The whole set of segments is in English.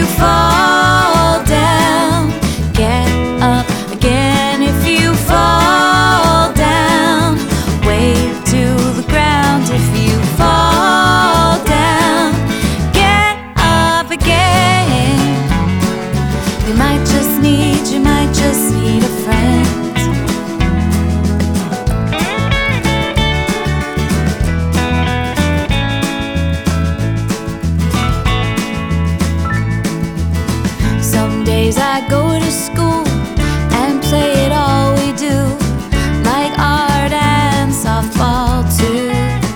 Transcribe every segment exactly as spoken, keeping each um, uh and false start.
you fall down, get up again. If you fall down, wave to the ground. If you fall down, get up again. You might just need, you might just need a friend. Some days I go to school and play it all we do, like art and softball too.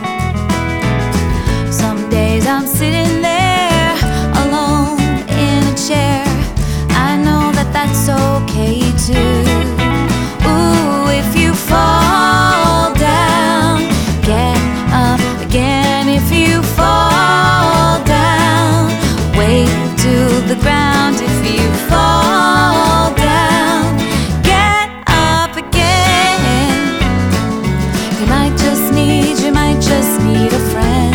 Some days I'm sitting there alone in a chair. I know that that's okay too. Ooh, if you fall down, get up again. If you fall down, wave to the ground. If you fall down, get up again. You might just need, you might just need a friend.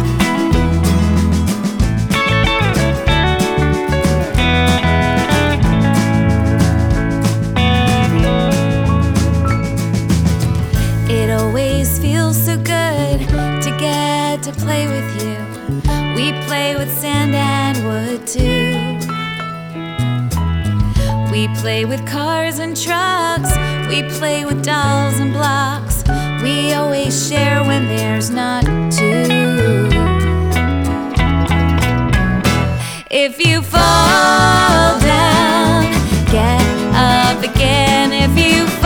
It always feels so good to get to play with you. We play with sand and wood too. We play with cars and trucks. We play with dolls and blocks. We always share when there's not two. If you fall down, get up again. If you